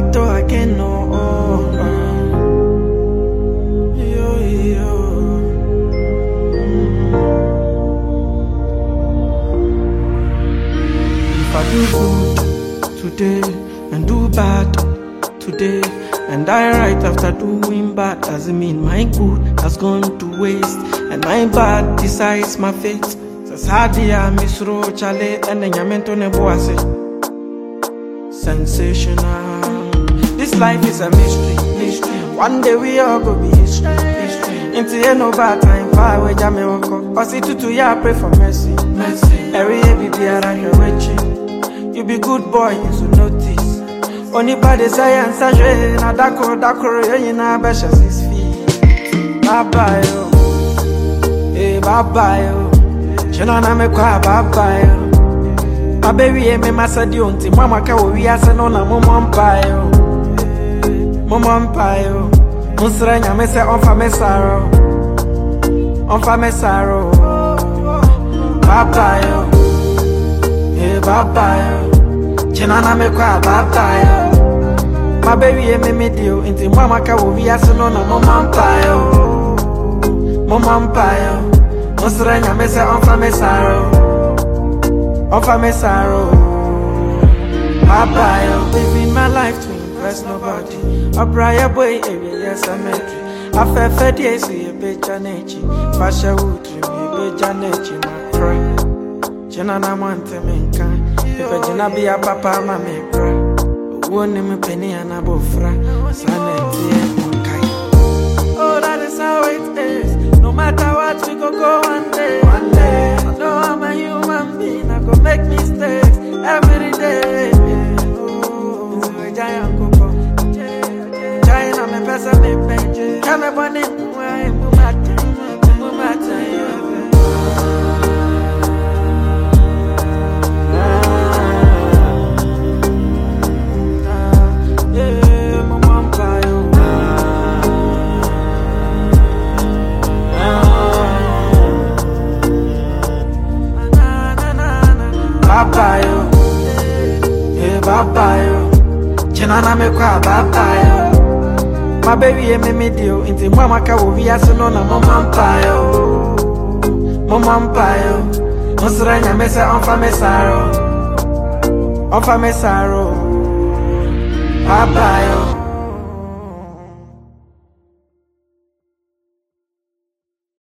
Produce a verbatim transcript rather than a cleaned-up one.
battle again, no. Oh, oh. Yo, yo. If I do good today and do bad today, and I right after doing bad, doesn't mean my good has gone to waste, and my bad decides my fate. Sadia misro chale and then yamento neboase. Sensational. This life is a mystery, mystery. One day we all go be history, history. Into the no bad time, far away jame wako. Osi tutu ya pray for mercy, mercy. Every day be around your way. You be good boy, you should notice. Only by the science, I say, na dako dako ye na besha six feet. Bye bye yo, hey bye bye yo. Chenana me kwa bye bye yo. My baby e me masadi onti, mama ka we ase no na mama mpa yo, mama mpa yo. Musra nya me se onfa me saro, onfa me saro. Bye bye yo, hey bye bye yo. Chenana me kwa bye bye yo. My baby e me medio, inti mama ka we ase no na mama mpa yo, mama mpa yo. Musra nya me se onfa me saro, onfa me saro. Papa yo, living my life to impress nobody. A prior boy area yes I met you. I felt fed yes you be janechi. Fasha wood me be janechi my cry. Jena na mante menka. If jena be a papa ma me cry. Wone me penny and a bofra. Saneti monkai. Oh that is how it is. No matter what we go go one day. One day. I know I'm a human being. I go make mistakes every day. Oh, giant coco. Giant I'm a person me page. Come a bunny. Why mumata? Mumata. Baba yo, hey baba yo. Chenana me kwa baba yo. My baby e me medio, inti mama ka we ase no na mama mpa yo, mama mpa yo. Musra nya me se onfa me saro, onfa me saro. Baba yo.